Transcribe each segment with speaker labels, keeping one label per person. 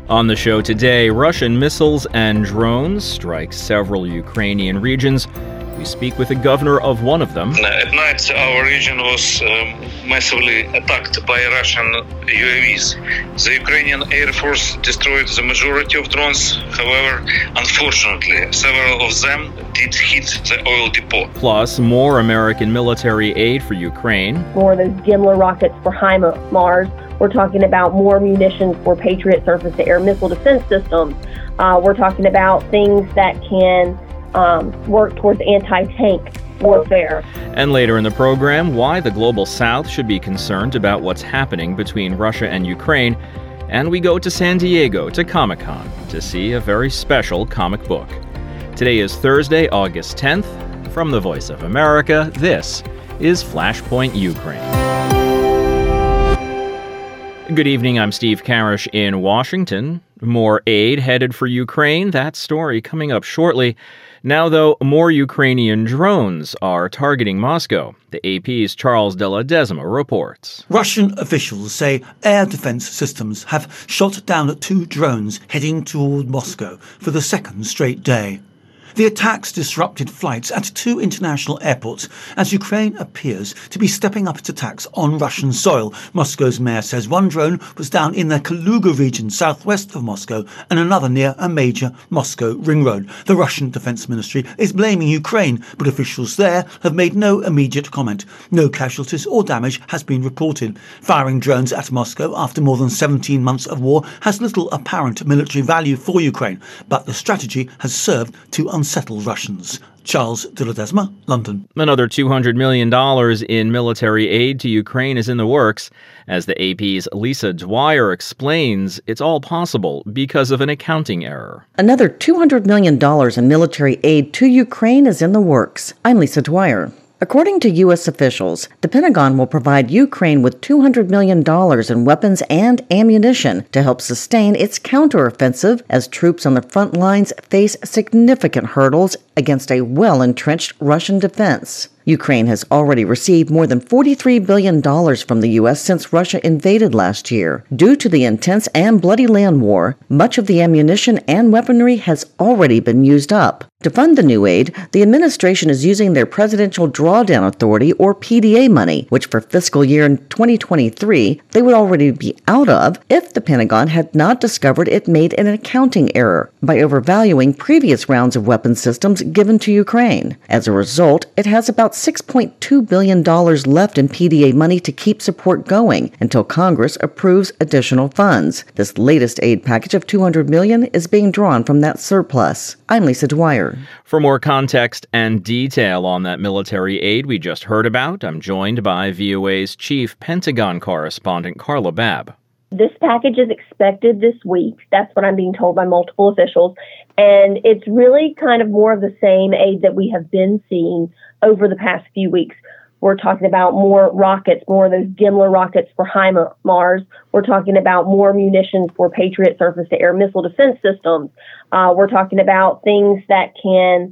Speaker 1: On the show today, Russian missiles and drones strike several Ukrainian regions. We speak with the governor of one of them.
Speaker 2: At night, our region was massively attacked by Russian UAVs. The Ukrainian Air Force destroyed the majority of drones. However, unfortunately, several of them did hit the oil depot.
Speaker 1: Plus, more American military aid for Ukraine.
Speaker 3: More of those Gimler rockets for HIMARS. We're talking about more munitions for Patriot surface-to-air missile defense systems. We're talking about things that can work towards anti-tank warfare.
Speaker 1: And later in the program, why the global south should be concerned about what's happening between Russia and Ukraine. And we go to San Diego to Comic-Con to see a very special comic book. Today is Thursday, August 10th. From the Voice of America, this is Flashpoint Ukraine. Good evening, I'm Steve Karish in Washington. More aid headed for Ukraine. That story coming up shortly. Now, though, more Ukrainian drones are targeting Moscow. The AP's Charles de Ledesma reports.
Speaker 4: Russian officials say air defense systems have shot down 2 drones heading toward Moscow for the second straight day. The attacks disrupted flights at 2 international airports as Ukraine appears to be stepping up its attacks on Russian soil. Moscow's mayor says one drone was down in the Kaluga region southwest of Moscow and another near a major Moscow ring road. The Russian Defense Ministry is blaming Ukraine, but officials there have made no immediate comment. No casualties or damage has been reported. Firing drones at Moscow after more than 17 months of war has little apparent military value for Ukraine, but the strategy has served to unsettle Russians. Charles de Ledesma, London.
Speaker 1: Another $200 million in military aid to Ukraine is in the works. As the AP's Lisa Dwyer explains, it's all possible because of an accounting error.
Speaker 5: Another $200 million in military aid to Ukraine is in the works. I'm Lisa Dwyer. According to U.S. officials, the Pentagon will provide Ukraine with $200 million in weapons and ammunition to help sustain its counteroffensive as troops on the front lines face significant hurdles against a well-entrenched Russian defense. Ukraine has already received more than $43 billion from the U.S. since Russia invaded last year. Due to the intense and bloody land war, much of the ammunition and weaponry has already been used up. To fund the new aid, the administration is using their Presidential Drawdown Authority, or PDA money, which for fiscal year 2023 they would already be out of if the Pentagon had not discovered it made an accounting error by overvaluing previous rounds of weapon systems given to Ukraine. As a result, it has about $6.2 billion left in PDA money to keep support going until Congress approves additional funds. This latest aid package of $200 million is being drawn from that surplus. I'm Lisa Dwyer.
Speaker 1: For more context and detail on that military aid we just heard about, I'm joined by VOA's chief Pentagon correspondent, Carla Babb.
Speaker 3: This package is expected this week. That's what I'm being told by multiple officials. And it's really kind of more of the same aid that we have been seeing over the past few weeks. We're talking about more rockets, more of those Gimler rockets for HIMARS. We're talking about more munitions for Patriot surface-to-air missile defense systems. We're talking about things that can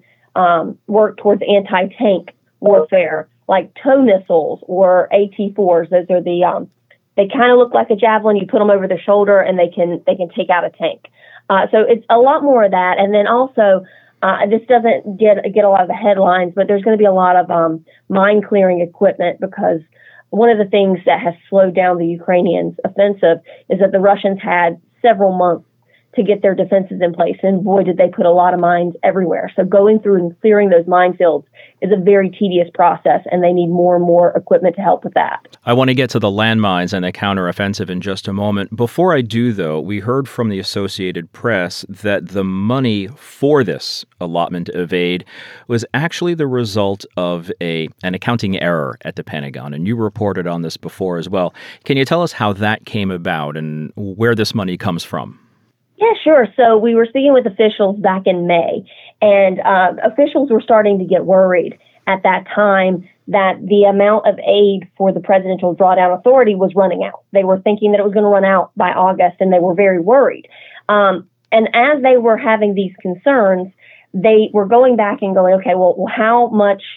Speaker 3: work towards anti-tank warfare, like TOW missiles or AT-4s. Those are the they kind of look like a javelin. You put them over their shoulder, and they can take out a tank. So it's a lot more of that. And then also, this doesn't get a lot of the headlines, but there's going to be a lot of mine clearing equipment, because one of the things that has slowed down the Ukrainians' offensive is that the Russians had several months to get their defenses in place. And boy, did they put a lot of mines everywhere. So going through and clearing those minefields is a very tedious process, and they need more and more equipment to help with that.
Speaker 1: I want to get to the landmines and the counteroffensive in just a moment. Before I do, though, we heard from the Associated Press that the money for this allotment of aid was actually the result of an accounting error at the Pentagon, and you reported on this before as well. Can you tell us how that came about and where this money comes from?
Speaker 3: Yeah, sure. So we were speaking with officials back in May, and officials were starting to get worried at that time that the amount of aid for the Presidential Drawdown Authority was running out. They were thinking that it was going to run out by August, and they were very worried. And as they were having these concerns, they were going back and going, okay, well, how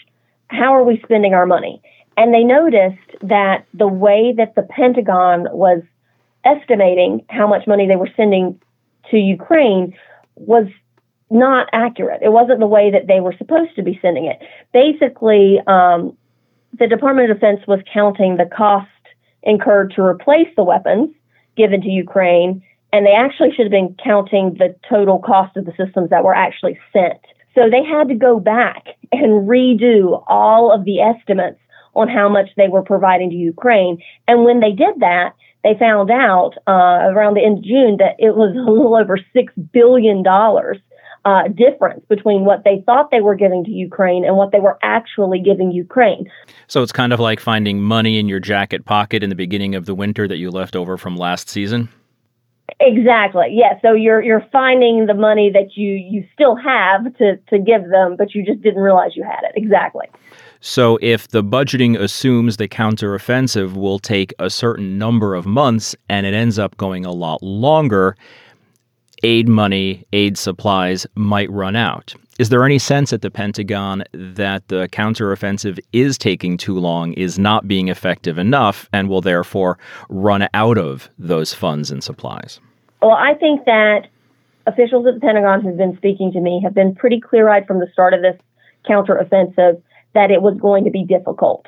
Speaker 3: are we spending our money? And they noticed that the way that the Pentagon was estimating how much money they were to Ukraine was not accurate. It wasn't the way that they were supposed to be sending it. Basically, the Department of Defense was counting the cost incurred to replace the weapons given to Ukraine, and they actually should have been counting the total cost of the systems that were actually sent. So they had to go back and redo all of the estimates on how much they were providing to Ukraine. And when they did that, they found out around the end of June that it was a little over $6 billion difference between what they thought they were giving to Ukraine and what they were actually giving Ukraine.
Speaker 1: So it's kind of like finding money in your jacket pocket in the beginning of the winter that you left over from last season?
Speaker 3: Exactly. Yeah. So you're finding the money that you still have to give them, but you just didn't realize you had it. Exactly.
Speaker 1: So if the budgeting assumes the counteroffensive will take a certain number of months and it ends up going a lot longer, aid money, aid supplies might run out. Is there any sense at the Pentagon that the counteroffensive is taking too long, is not being effective enough, and will therefore run out of those funds and supplies?
Speaker 3: Well, I think that officials at the Pentagon who've been speaking to me have been pretty clear-eyed from the start of this counteroffensive that it was going to be difficult.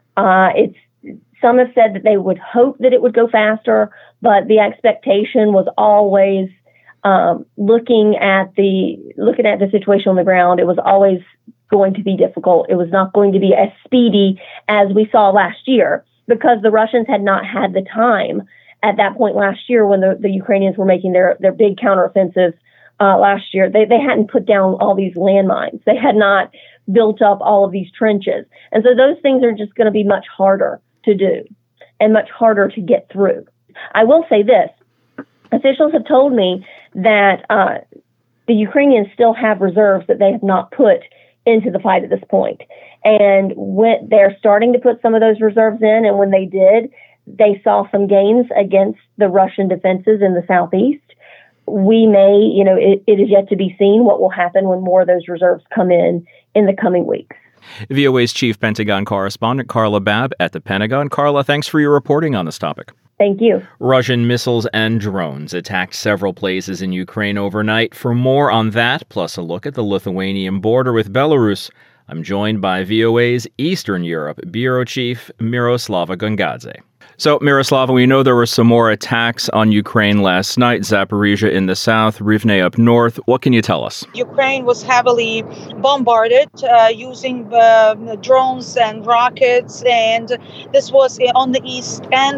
Speaker 3: Some have said that they would hope that it would go faster, but the expectation was always looking at the situation on the ground. It was always going to be difficult. It was not going to be as speedy as we saw last year because the Russians had not had the time at that point last year when the Ukrainians were making their big counteroffensive last year. They hadn't put down all these landmines. They had not built up all of these trenches. And so those things are just going to be much harder to do and much harder to get through. I will say this. Officials have told me that the Ukrainians still have reserves that they have not put into the fight at this point. And when they're starting to put some of those reserves in, and when they did, they saw some gains against the Russian defenses in the southeast. We may, it is yet to be seen what will happen when more of those reserves come in the coming weeks.
Speaker 1: VOA's chief Pentagon correspondent, Carla Babb at the Pentagon. Carla, thanks for your reporting on this topic.
Speaker 3: Thank you.
Speaker 1: Russian missiles and drones attacked several places in Ukraine overnight. For more on that, plus a look at the Lithuanian border with Belarus, I'm joined by VOA's Eastern Europe bureau chief, Miroslava Gongadze. So, Miroslava, we know there were some more attacks on Ukraine last night, Zaporizhia in the south, Rivne up north. What can you tell us?
Speaker 6: Ukraine was heavily bombarded using drones and rockets, and this was on the east and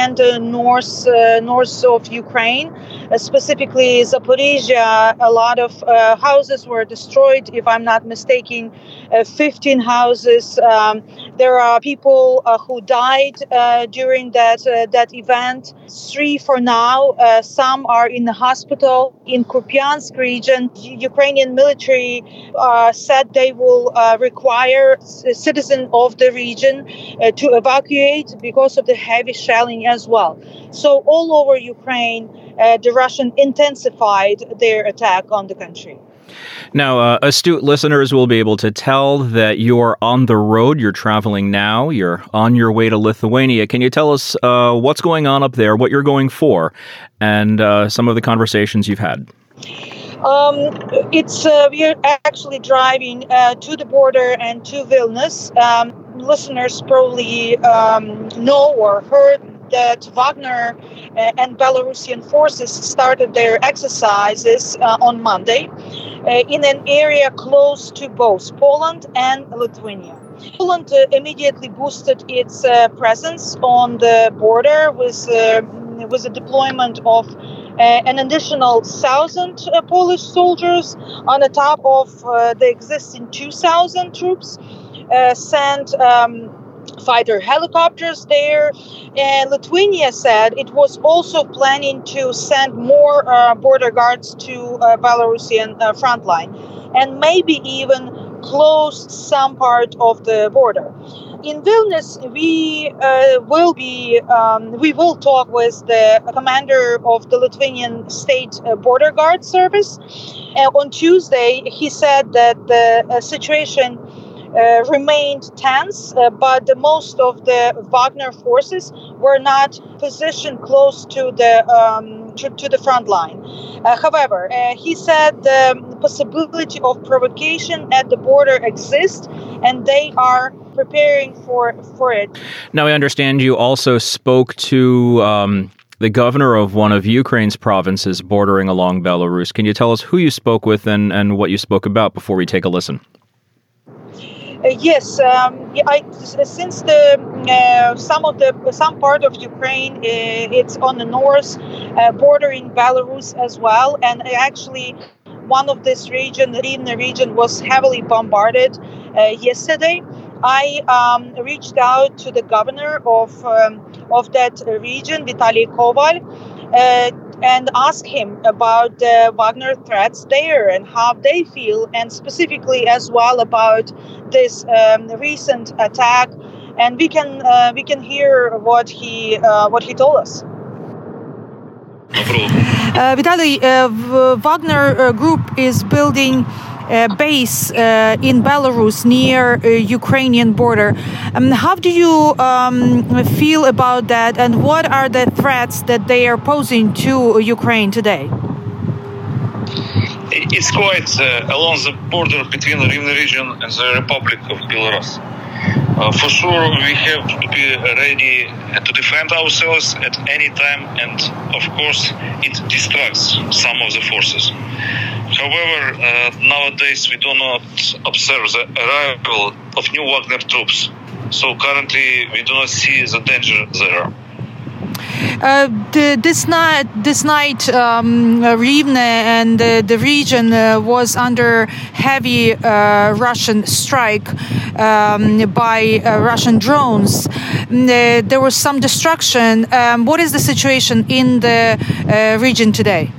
Speaker 6: north of Ukraine. Specifically, Zaporizhia, a lot of houses were destroyed, if I'm not mistaken, 15 houses. There are people who died during that event. 3 for now. Some are in the hospital. In Kupiansk region, Ukrainian military said they will require citizens of the region to evacuate because of the heavy shelling as well. So all over Ukraine, the Russians intensified their attack on the country.
Speaker 1: Now, astute listeners will be able to tell that you're on the road. You're traveling now. You're on your way to Lithuania. Can you tell us what's going on up there, what you're going for, and some of the conversations you've had?
Speaker 6: We're actually driving to the border and to Vilnius. Listeners probably know or heard that Wagner and Belarusian forces started their exercises on Monday in an area close to both Poland and Lithuania. Poland immediately boosted its presence on the border with a deployment of an additional 1,000 Polish soldiers on the top of the existing 2,000 troops, sent fighter helicopters there. And Lithuania said it was also planning to send more border guards to Belarusian front line and maybe even close some part of the border. In Vilnius, we will talk with the commander of the Lithuanian State Border Guard Service. On Tuesday, he said that the situation remained tense, but most of the Wagner forces were not positioned close to the front line. However, he said the possibility of provocation at the border exists, and they are preparing for it.
Speaker 1: Now, I understand you also spoke to the governor of one of Ukraine's provinces bordering along Belarus. Can you tell us who you spoke with and what you spoke about before we take a listen?
Speaker 6: Yes, since some part of Ukraine it's on the north, bordering Belarus as well, and actually one of this region, the Rivne region, was heavily bombarded yesterday. I reached out to the governor of that region, Vitaly Koval, and asked him about the Wagner threats there and how they feel, and specifically as well about this recent attack. And we can hear what he told us. Vitaly, Wagner Group is building a base in Belarus near Ukrainian border. How do you feel about that, and what are the threats that they are posing to Ukraine today?
Speaker 2: It's quite along the border between the Rivne region and the Republic of Belarus. For sure, we have to be ready to defend ourselves at any time, and of course, it distracts some of the forces. However, nowadays we do not observe the arrival of new Wagner troops, so currently we do not see the danger there.
Speaker 6: This night, Rivne and the region was under heavy Russian strike by Russian drones. There was some destruction. What is the situation in the region today?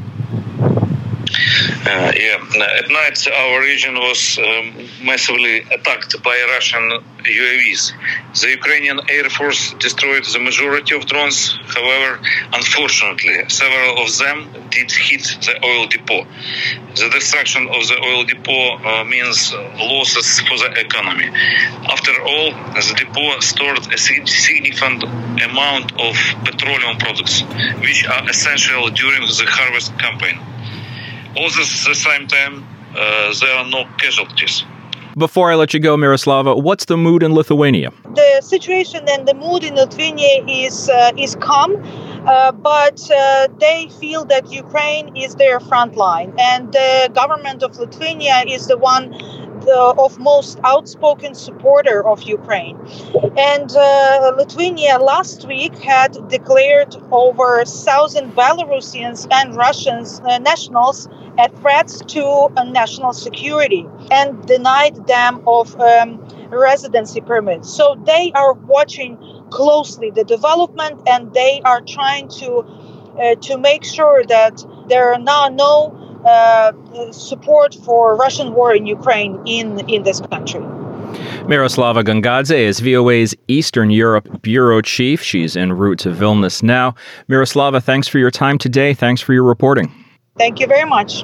Speaker 2: At night our region was massively attacked by Russian UAVs. The Ukrainian Air Force destroyed the majority of drones. However, unfortunately, several of them did hit the oil depot. The destruction of the oil depot means losses for the economy. After all, the depot stored a significant amount of petroleum products, which are essential during the harvest campaign. Also, at the same time, there are no casualties.
Speaker 1: Before I let you go, Miroslava, what's the mood in Lithuania?
Speaker 6: The situation and the mood in Lithuania is calm, but they feel that Ukraine is their front line, and the government of Lithuania is the one of most outspoken supporter of Ukraine. And Lithuania last week had declared over 1,000 Belarusians and Russians nationals as threats to national security and denied them of residency permits. So they are watching closely the development, and they are trying to make sure that there are now no support for Russian war in Ukraine in this country.
Speaker 1: Miroslava Gongadze is VOA's Eastern Europe bureau chief. She's en route to Vilnius now. Miroslava, thanks for your time today. Thanks for your reporting.
Speaker 6: Thank you very much.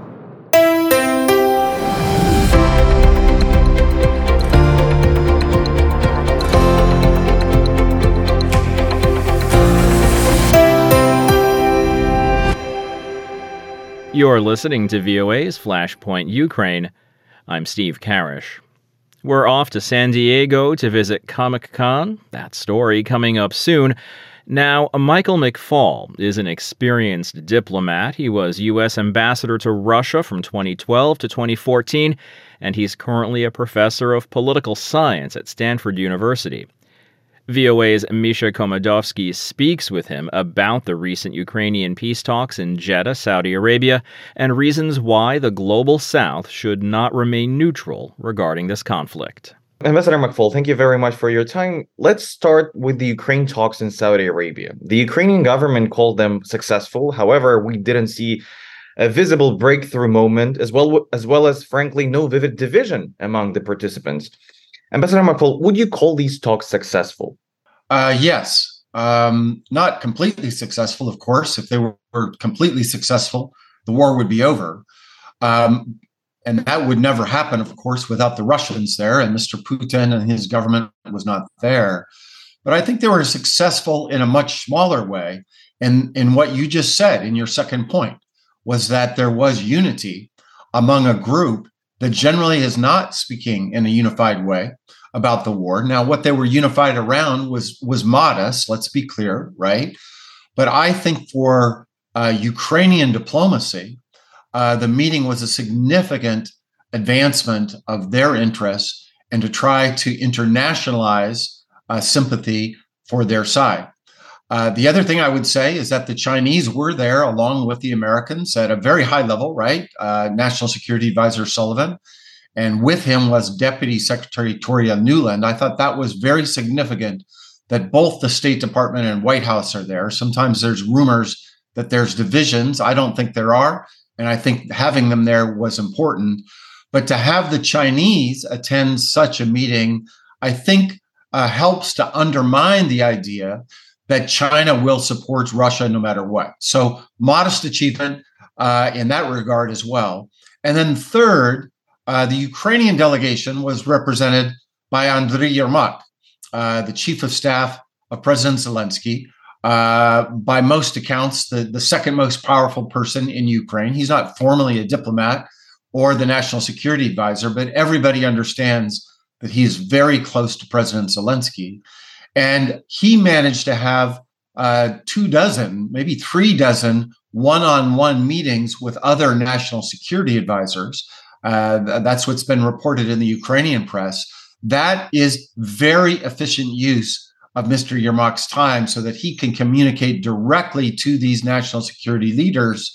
Speaker 1: You're listening to VOA's Flashpoint Ukraine. I'm Steve Karish. We're off to San Diego to visit Comic-Con. That story coming up soon. Now, Michael McFaul is an experienced diplomat. He was U.S. ambassador to Russia from 2012 to 2014, and he's currently a professor of political science at Stanford University. VOA's Misha Komodovsky speaks with him about the recent Ukrainian peace talks in Jeddah, Saudi Arabia, and reasons why the global South should not remain neutral regarding this conflict.
Speaker 7: Ambassador McFaul, thank you very much for your time. Let's start with the Ukraine talks in Saudi Arabia. The Ukrainian government called them successful. However, we didn't see a visible breakthrough moment, as well as, frankly, no vivid division among the participants. Ambassador McFaul, would you call these talks successful?
Speaker 8: Yes. Not completely successful, of course. If they were completely successful, the war would be over. And that would never happen, of course, without the Russians there, and Mr. Putin and his government was not there. But I think they were successful in a much smaller way in what you just said in your second point, was that there was unity among a group that generally is not speaking in a unified way about the war. Now, what they were unified around was modest, let's be clear, right? But I think for Ukrainian diplomacy, the meeting was a significant advancement of their interests and to try to internationalize sympathy for their side. The other thing I would say is that the Chinese were there along with the Americans at a very high level, right? National Security Advisor Sullivan, and with him was Deputy Secretary Toria Nuland. I thought that was very significant that both the State Department and White House are there. Sometimes there's rumors that there's divisions. I don't think there are. And I think having them there was important. But to have the Chinese attend such a meeting, I think helps to undermine the idea that China will support Russia no matter what. So modest achievement in that regard as well. And then third, the Ukrainian delegation was represented by Andriy Yermak, the chief of staff of President Zelensky, by most accounts, the second most powerful person in Ukraine. He's not formally a diplomat or the national security advisor, but everybody understands that he is very close to President Zelensky. And he managed to have 24, maybe 36 one-on-one meetings with other national security advisors. That's what's been reported in the Ukrainian press. That is very efficient use of Mr. Yermak's time so that he can communicate directly to these national security leaders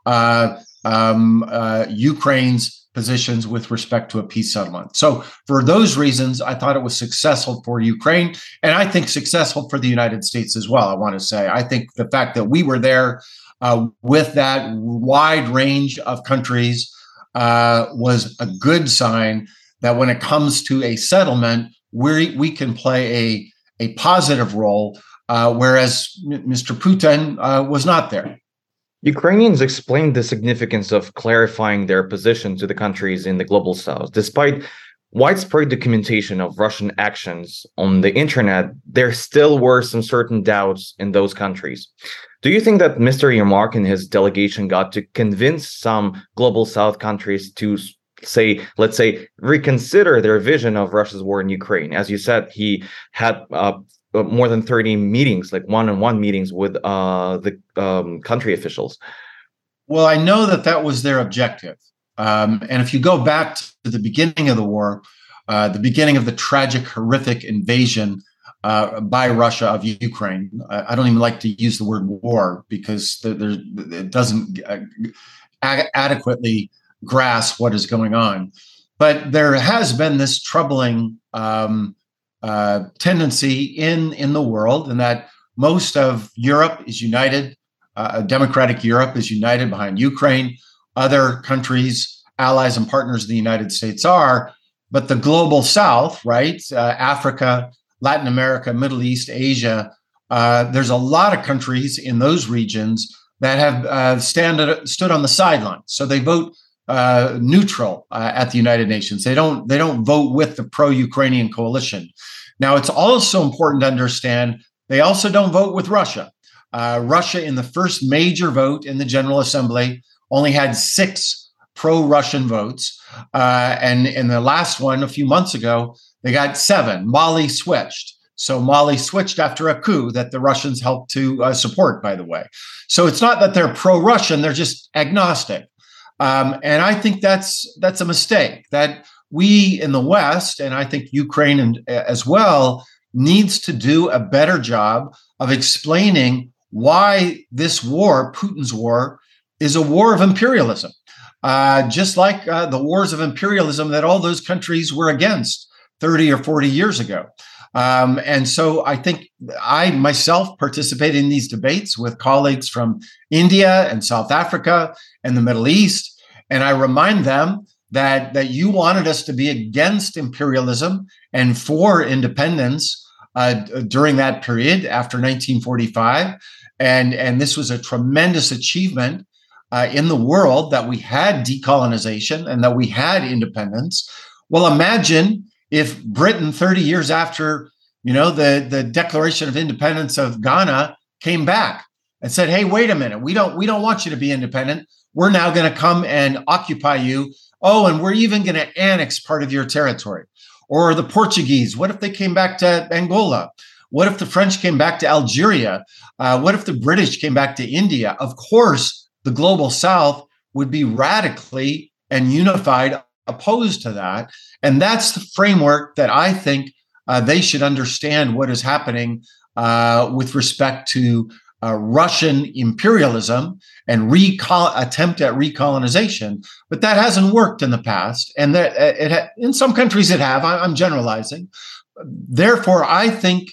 Speaker 8: Ukraine's positions with respect to a peace settlement. So for those reasons, I thought it was successful for Ukraine, and I think successful for the United States as well, I want to say. I think the fact that we were there with that wide range of countries was a good sign that when it comes to a settlement, we can play a positive role, whereas Mr. Putin was not there.
Speaker 7: Ukrainians explained the significance of clarifying their position to the countries in the global south. Despite widespread documentation of Russian actions on the internet, there still were some certain doubts in those countries. Do you think that Mr. Yermak and his delegation got to convince some global south countries to let's say, reconsider their vision of Russia's war in Ukraine? As you said, he had more than 30 meetings, like one-on-one meetings with the country officials.
Speaker 8: Well, I know that was their objective. And if you go back to the beginning of the war, the beginning of the tragic, horrific invasion by Russia of Ukraine, I don't even like to use the word war because it doesn't adequately grasp what is going on. But there has been this troubling tendency in the world, and that most of Europe is united. Democratic Europe is united behind Ukraine. Other countries, allies and partners of the United States are, but the global South, right? Africa, Latin America, Middle East, Asia. There's a lot of countries in those regions that have stood on the sidelines. So they vote neutral at the United Nations. They don't vote with the pro-Ukrainian coalition. Now, it's also important to understand they also don't vote with Russia. Russia, in the first major vote in the General Assembly, only had 6 pro-Russian votes. And in the last one a few months ago, they got 7. Mali switched. So Mali switched after a coup that the Russians helped to support, by the way. So it's not that they're pro-Russian, they're just agnostic. And I think that's a mistake that we in the West, and I think Ukraine as well, needs to do a better job of explaining why this war, Putin's war, is a war of imperialism, just like the wars of imperialism that all those countries were against 30 or 40 years ago. And so I think I myself participate in these debates with colleagues from India and South Africa and the Middle East. And I remind them that you wanted us to be against imperialism and for independence during that period after 1945. And this was a tremendous achievement in the world that we had decolonization and that we had independence. Well, imagine if Britain, 30 years after, the Declaration of Independence of Ghana came back and said, hey, wait a minute, we don't want you to be independent. We're now going to come and occupy you. Oh, and we're even going to annex part of your territory. Or the Portuguese, what if they came back to Angola? What if the French came back to Algeria? What if the British came back to India? Of course, the global South would be radically and unified opposed to that. And that's the framework that I think they should understand what is happening with respect to Russian imperialism and attempt at recolonization. But that hasn't worked in the past. And that in some countries it have. I'm generalizing. Therefore, I think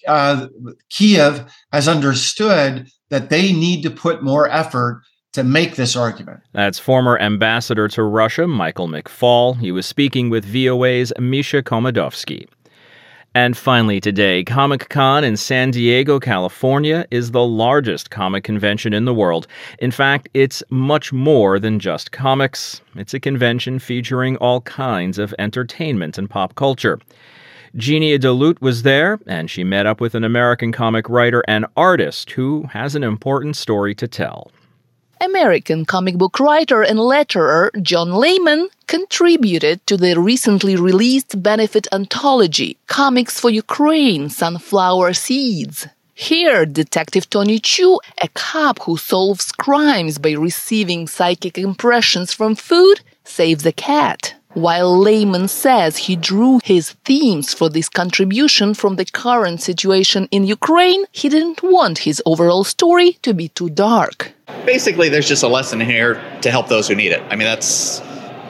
Speaker 8: Kiev has understood that they need to put more effort to make this argument.
Speaker 1: That's former ambassador to Russia, Michael McFaul. He was speaking with VOA's Misha Komodovsky. And finally today, Comic-Con in San Diego, California is the largest comic convention in the world. In fact, it's much more than just comics. It's a convention featuring all kinds of entertainment and pop culture. Genia DeLute was there, and she met up with an American comic writer and artist who has an important story to tell.
Speaker 9: American comic book writer and letterer John Layman contributed to the recently released benefit anthology, Comics for Ukraine, Sunflower Seeds. Here, Detective Tony Chu, a cop who solves crimes by receiving psychic impressions from food, saves a cat. While Layman says he drew his themes for this contribution from the current situation in Ukraine, he didn't want his overall story to be too dark.
Speaker 10: Basically, there's just a lesson here to help those who need it. I mean, that's,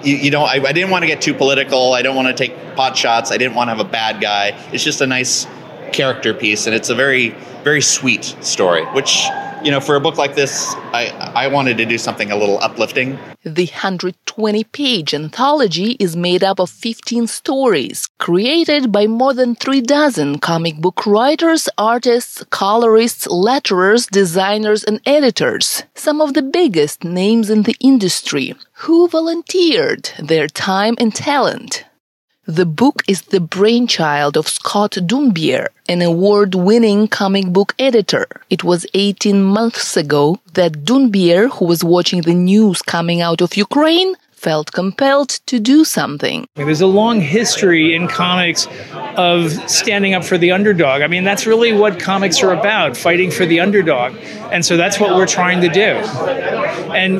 Speaker 10: I didn't want to get too political. I don't want to take pot shots. I didn't want to have a bad guy. It's just a nice character piece, and it's a very, very sweet story, which, for a book like this, I wanted to do something a little uplifting.
Speaker 9: The 120-page anthology is made up of 15 stories, created by more than 36 comic book writers, artists, colorists, letterers, designers, and editors. Some of the biggest names in the industry, who volunteered their time and talent. The book is the brainchild of Scott Dunbier, an award-winning comic book editor. It was 18 months ago that Dunbier, who was watching the news coming out of Ukraine, felt compelled to do something.
Speaker 11: There's a long history in comics of standing up for the underdog. I mean, that's really what comics are about, fighting for the underdog. And so that's what we're trying to do. And,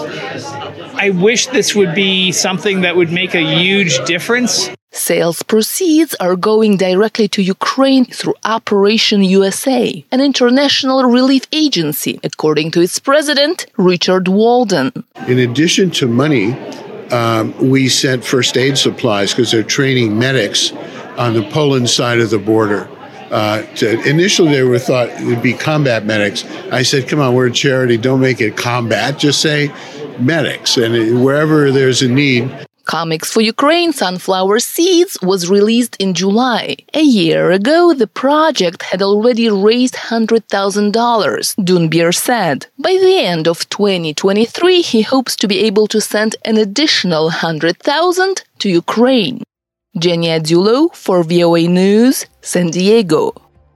Speaker 11: I wish this would be something that would make a huge difference.
Speaker 9: Sales proceeds are going directly to Ukraine through Operation USA, an international relief agency, according to its president, Richard Walden.
Speaker 12: In addition to money, we sent first aid supplies because they're training medics on the Poland side of the border. Initially, they were thought it would be combat medics. I said, come on, we're a charity. Don't make it combat. Just say medics. And wherever there's a need.
Speaker 9: Comics for Ukraine, Sunflower Seeds was released in July. A year ago, the project had already raised $100,000, Dunbier said. By the end of 2023, he hopes to be able to send an additional $100,000 to Ukraine. Genia DeLute for VOA News, San Diego.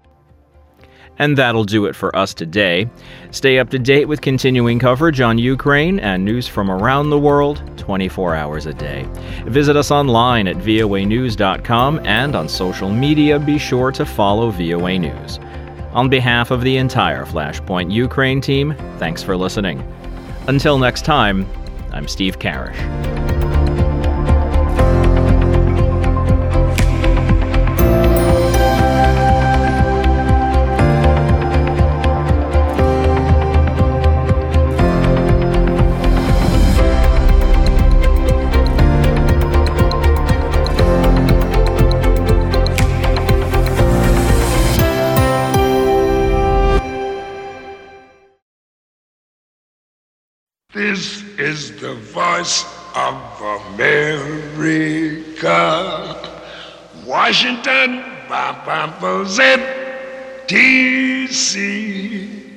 Speaker 1: And that'll do it for us today. Stay up to date with continuing coverage on Ukraine and news from around the world 24 hours a day. Visit us online at voanews.com, and on social media, be sure to follow VOA News. On behalf of the entire Flashpoint Ukraine team, thanks for listening. Until next time, I'm Steve Karish.
Speaker 13: This is the voice of America. Washington, DC.